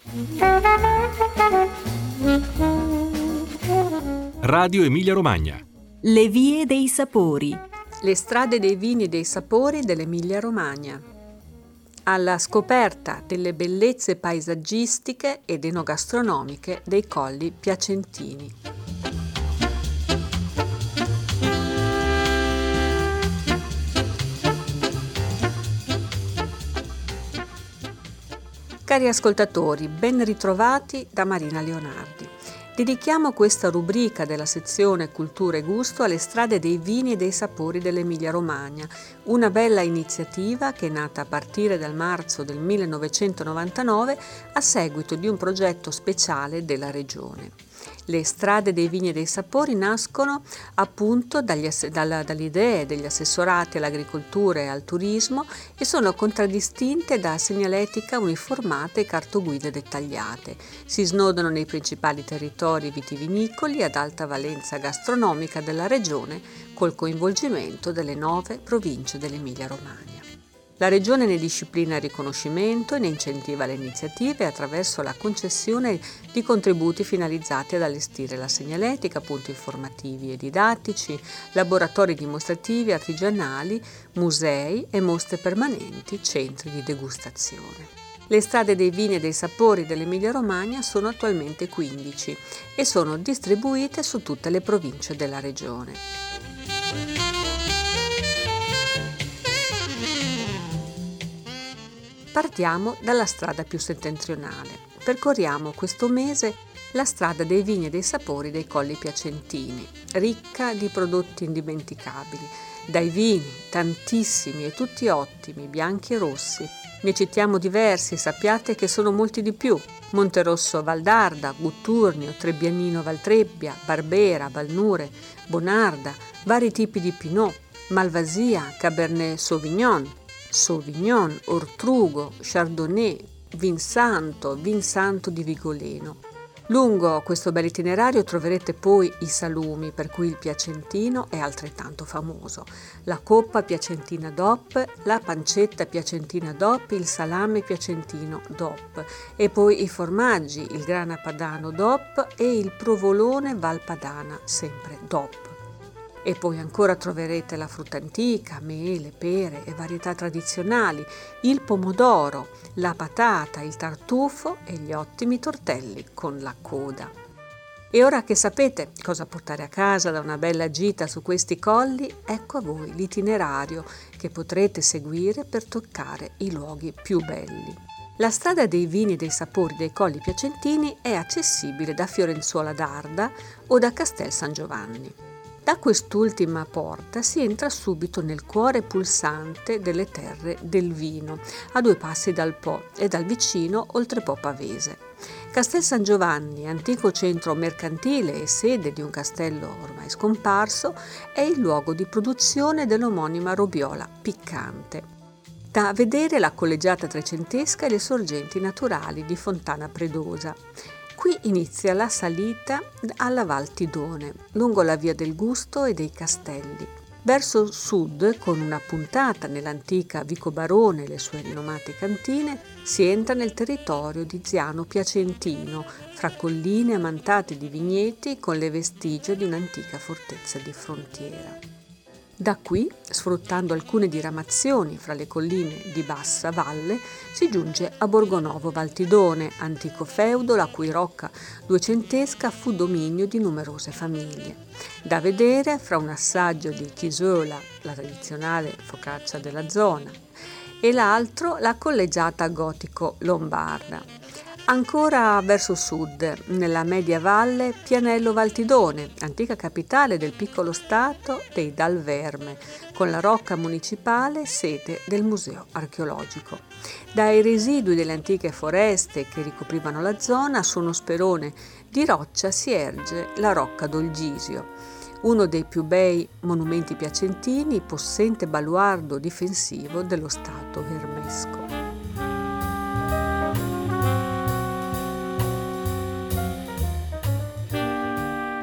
Radio Emilia Romagna. Le vie dei sapori. Le strade dei vini e dei sapori dell'Emilia Romagna. Alla scoperta delle bellezze paesaggistiche ed enogastronomiche dei colli piacentini. Cari ascoltatori, ben ritrovati da Marina Leonardi. Dedichiamo questa rubrica della sezione Cultura e Gusto alle strade dei vini e dei sapori dell'Emilia Romagna, una bella iniziativa che è nata a partire dal marzo del 1999 a seguito di un progetto speciale della Regione. Le strade dei vini e dei sapori nascono appunto dalle idee degli assessorati all'agricoltura e al turismo e sono contraddistinte da segnaletica uniformata e cartoguide dettagliate. Si snodano nei principali territori vitivinicoli ad alta valenza gastronomica della regione col coinvolgimento delle 9 province dell'Emilia Romagna. La Regione ne disciplina il riconoscimento e ne incentiva le iniziative attraverso la concessione di contributi finalizzati ad allestire la segnaletica, punti informativi e didattici, laboratori dimostrativi artigianali, musei e mostre permanenti, centri di degustazione. Le strade dei vini e dei sapori dell'Emilia Romagna sono attualmente 15 e sono distribuite su tutte le province della Regione. Partiamo dalla strada più settentrionale. Percorriamo questo mese la strada dei vini e dei sapori dei Colli Piacentini, ricca di prodotti indimenticabili. Dai vini, tantissimi e tutti ottimi, bianchi e rossi. Ne citiamo diversi, sappiate che sono molti di più. Monterosso Valdarda, Gutturnio, Trebbianino Valtrebbia, Barbera, Valnure, Bonarda, vari tipi di Pinot, Malvasia, Cabernet Sauvignon, Ortrugo, Chardonnay, Vinsanto di Vigoleno. Lungo questo bel itinerario troverete poi i salumi, per cui il piacentino è altrettanto famoso, la coppa piacentina DOP, la pancetta piacentina DOP, il salame piacentino DOP e poi i formaggi, il grana padano DOP e il provolone Valpadana, sempre DOP. E poi ancora troverete la frutta antica, mele, pere e varietà tradizionali, il pomodoro, la patata, il tartufo e gli ottimi tortelli con la coda. E ora che sapete cosa portare a casa da una bella gita su questi colli, ecco a voi l'itinerario che potrete seguire per toccare i luoghi più belli. La strada dei vini e dei sapori dei Colli Piacentini è accessibile da Fiorenzuola d'Arda o da Castel San Giovanni. Da quest'ultima porta si entra subito nel cuore pulsante delle terre del vino, a 2 passi dal Po e dal vicino Oltrepo Pavese. Castel San Giovanni, antico centro mercantile e sede di un castello ormai scomparso, è il luogo di produzione dell'omonima robiola piccante. Da vedere la collegiata trecentesca e le sorgenti naturali di Fontana Predosa. Qui inizia la salita alla Val Tidone, lungo la via del Gusto e dei Castelli. Verso sud, con una puntata nell'antica Vico Barone e le sue rinomate cantine, si entra nel territorio di Ziano Piacentino, fra colline ammantate di vigneti con le vestigia di un'antica fortezza di frontiera. Da qui, sfruttando alcune diramazioni fra le colline di bassa valle, si giunge a Borgonovo Valtidone, antico feudo la cui rocca duecentesca fu dominio di numerose famiglie. Da vedere fra un assaggio di chisola, la tradizionale focaccia della zona, e l'altro la collegiata gotico-lombarda. Ancora verso sud, nella media valle, Pianello Valtidone, antica capitale del piccolo stato dei Dal Verme, con la rocca municipale sede del museo archeologico. Dai residui delle antiche foreste che ricoprivano la zona, su uno sperone di roccia si erge la Rocca d'Olgisio, uno dei più bei monumenti piacentini, possente baluardo difensivo dello stato vermesco.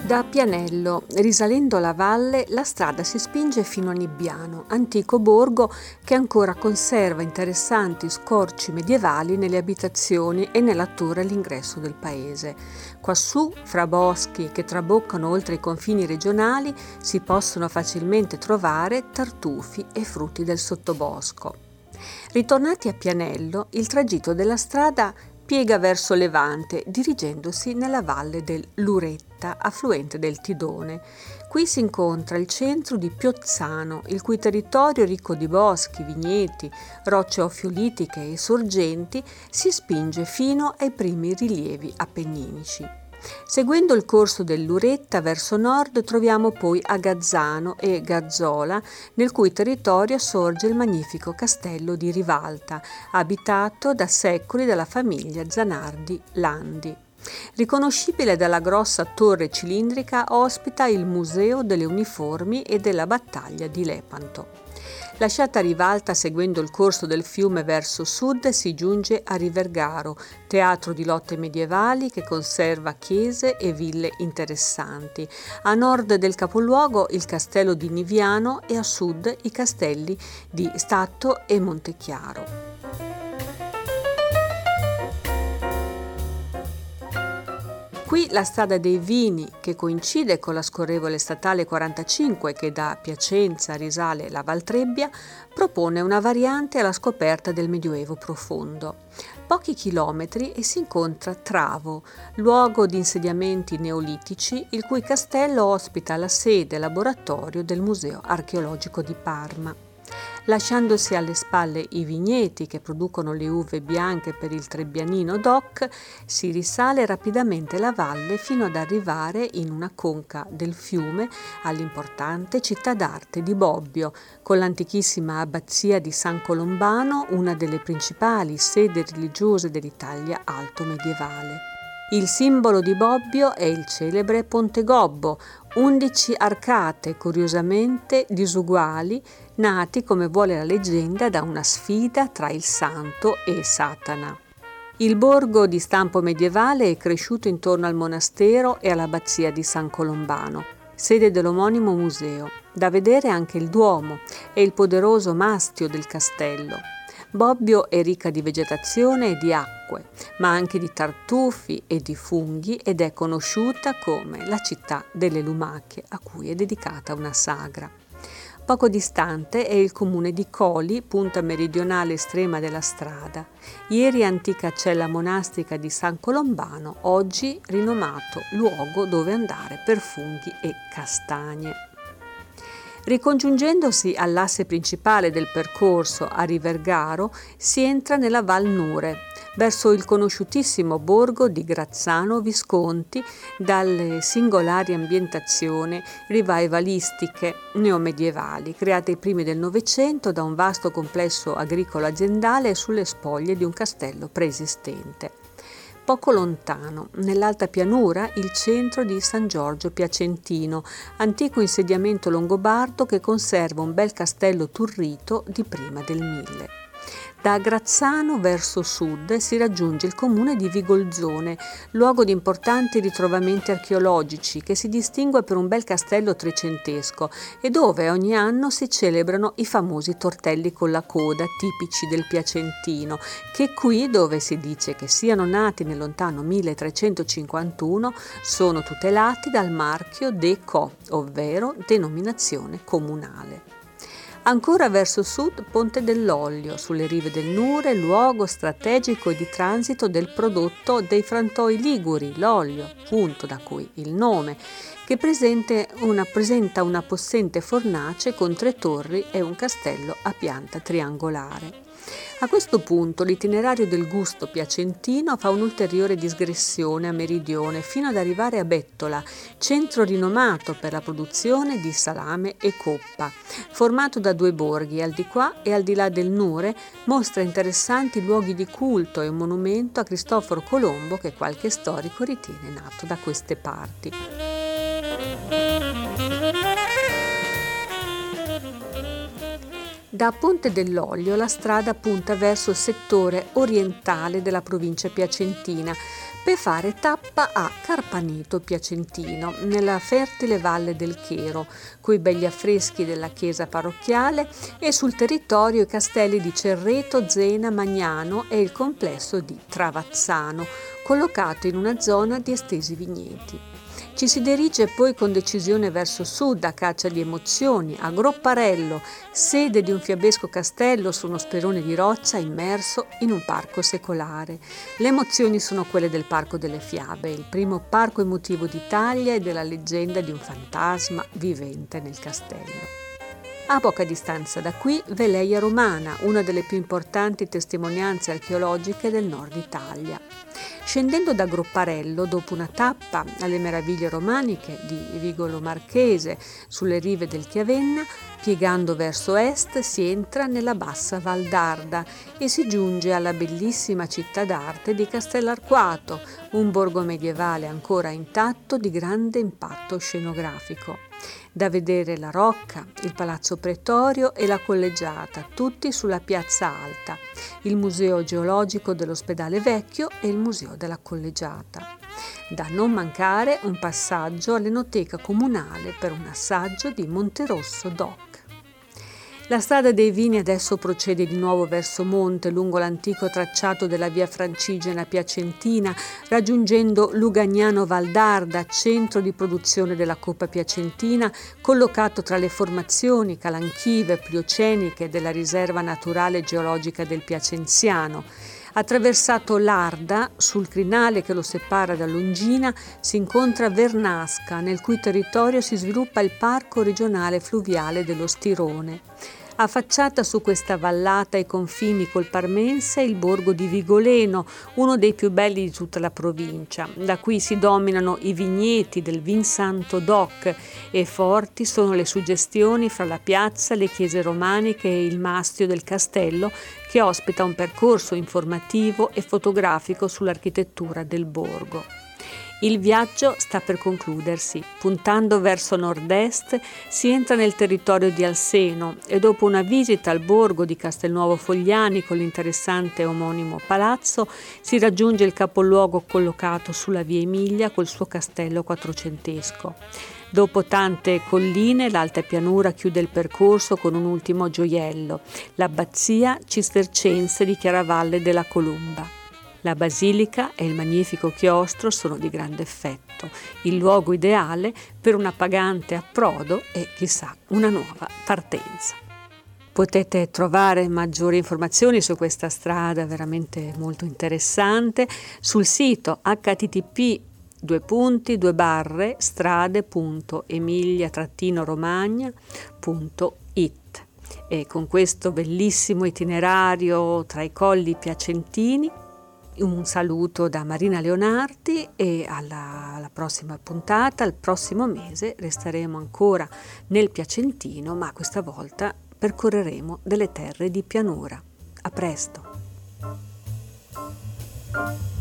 Da Pianello, risalendo la valle, la strada si spinge fino a Nibbiano, antico borgo che ancora conserva interessanti scorci medievali nelle abitazioni e nella torre all'ingresso del paese. Quassù, fra boschi che traboccano oltre i confini regionali, si possono facilmente trovare tartufi e frutti del sottobosco. Ritornati a Pianello, il tragitto della strada piega verso levante, dirigendosi nella valle del Luretta, affluente del Tidone. Qui si incontra il centro di Piozzano, il cui territorio, ricco di boschi, vigneti, rocce ofiolitiche e sorgenti, si spinge fino ai primi rilievi appenninici. Seguendo il corso del Luretta verso nord troviamo poi Agazzano e Gazzola, nel cui territorio sorge il magnifico castello di Rivalta, abitato da secoli dalla famiglia Zanardi-Landi. Riconoscibile dalla grossa torre cilindrica, ospita il Museo delle Uniformi e della Battaglia di Lepanto. Lasciata Rivalta seguendo il corso del fiume verso sud si giunge a Rivergaro, teatro di lotte medievali che conserva chiese e ville interessanti. A nord del capoluogo il castello di Niviano e a sud i castelli di Stato e Montechiaro. Qui la strada dei vini, che coincide con la scorrevole statale 45 che da Piacenza risale la Valtrebbia, propone una variante alla scoperta del Medioevo profondo. Pochi chilometri e si incontra Travo, luogo di insediamenti neolitici, il cui castello ospita la sede e laboratorio del Museo archeologico di Parma. Lasciandosi alle spalle i vigneti che producono le uve bianche per il Trebbianino DOC, si risale rapidamente la valle fino ad arrivare in una conca del fiume all'importante città d'arte di Bobbio, con l'antichissima abbazia di San Colombano, una delle principali sedi religiose dell'Italia alto medievale. Il simbolo di Bobbio è il celebre Ponte Gobbo, 11 arcate curiosamente disuguali, nati, come vuole la leggenda, da una sfida tra il santo e Satana. Il borgo di stampo medievale è cresciuto intorno al monastero e all'abbazia di San Colombano, sede dell'omonimo museo. Da vedere anche il Duomo e il poderoso mastio del castello. Bobbio è ricca di vegetazione e di acque, ma anche di tartufi e di funghi ed è conosciuta come la città delle lumache, a cui è dedicata una sagra. Poco distante è il comune di Coli, punta meridionale estrema della strada, ieri antica cella monastica di San Colombano, oggi rinomato luogo dove andare per funghi e castagne. Ricongiungendosi all'asse principale del percorso a Rivergaro, si entra nella Val Nure, verso il conosciutissimo borgo di Grazzano Visconti, dalle singolari ambientazioni revivalistiche neomedievali, create ai primi del Novecento da un vasto complesso agricolo aziendale sulle spoglie di un castello preesistente. Poco lontano, nell'alta pianura, il centro di San Giorgio Piacentino, antico insediamento longobardo che conserva un bel castello turrito di prima del 1000. Da Grazzano verso sud si raggiunge il comune di Vigolzone, luogo di importanti ritrovamenti archeologici che si distingue per un bel castello trecentesco e dove ogni anno si celebrano i famosi tortelli con la coda tipici del Piacentino, che qui, dove si dice che siano nati nel lontano 1351, sono tutelati dal marchio DECO, ovvero denominazione comunale. Ancora verso sud Ponte dell'Oglio, sulle rive del Nure, luogo strategico e di transito del prodotto dei frantoi liguri, l'olio, punto da cui il nome, che presenta una possente fornace con 3 torri e un castello a pianta triangolare. A questo punto l'itinerario del gusto piacentino fa un'ulteriore digressione a meridione fino ad arrivare a Bettola, centro rinomato per la produzione di salame e coppa. Formato da 2 borghi, al di qua e al di là del Nure, mostra interessanti luoghi di culto e un monumento a Cristoforo Colombo che qualche storico ritiene nato da queste parti. Da Ponte dell'Olio la strada punta verso il settore orientale della provincia piacentina per fare tappa a Carpaneto Piacentino, nella fertile valle del Chero, coi begli affreschi della chiesa parrocchiale, e sul territorio i castelli di Cerreto, Zena, Magnano e il complesso di Travazzano, collocato in una zona di estesi vigneti. Ci si dirige poi con decisione verso sud a caccia di emozioni, a Gropparello, sede di un fiabesco castello su uno sperone di roccia immerso in un parco secolare. Le emozioni sono quelle del Parco delle Fiabe, il primo parco emotivo d'Italia e della leggenda di un fantasma vivente nel castello. A poca distanza da qui Veleia Romana, una delle più importanti testimonianze archeologiche del nord Italia. Scendendo da Gropparello, dopo una tappa alle meraviglie romaniche di Vigolo Marchese sulle rive del Chiavenna, piegando verso est si entra nella bassa Val d'Arda e si giunge alla bellissima città d'arte di Castellarquato, un borgo medievale ancora intatto di grande impatto scenografico. Da vedere la Rocca, il Palazzo Pretorio e la Collegiata, tutti sulla piazza alta, il Museo Geologico dell'Ospedale Vecchio e il Museo della Collegiata. Da non mancare un passaggio all'Enoteca Comunale per un assaggio di Monterosso Doc. La strada dei vini adesso procede di nuovo verso monte lungo l'antico tracciato della via Francigena Piacentina, raggiungendo Lugagnano Valdarda, centro di produzione della coppa piacentina, collocato tra le formazioni calanchive plioceniche della riserva naturale geologica del Piacenziano. Attraversato l'Arda, sul crinale che lo separa da Longina, si incontra Vernasca, nel cui territorio si sviluppa il Parco regionale fluviale dello Stirone. Affacciata su questa vallata ai confini col Parmense è il borgo di Vigoleno, uno dei più belli di tutta la provincia. Da qui si dominano i vigneti del Vinsanto Doc e forti sono le suggestioni fra la piazza, le chiese romaniche e il mastio del castello, che ospita un percorso informativo e fotografico sull'architettura del borgo. Il viaggio sta per concludersi. Puntando verso nord-est si entra nel territorio di Alseno e dopo una visita al borgo di Castelnuovo Fogliani con l'interessante omonimo palazzo si raggiunge il capoluogo collocato sulla via Emilia col suo castello quattrocentesco. Dopo tante colline, l'alta pianura chiude il percorso con un ultimo gioiello, l'abbazia cistercense di Chiaravalle della Columba. La basilica e il magnifico chiostro sono di grande effetto, il luogo ideale per un appagante approdo e, chissà, una nuova partenza. Potete trovare maggiori informazioni su questa strada veramente molto interessante sul sito http://strade.emilia-romagna.it. E con questo bellissimo itinerario tra i colli piacentini un saluto da Marina Leonardi e alla prossima puntata. Al prossimo mese resteremo ancora nel Piacentino, ma questa volta percorreremo delle terre di pianura. A presto!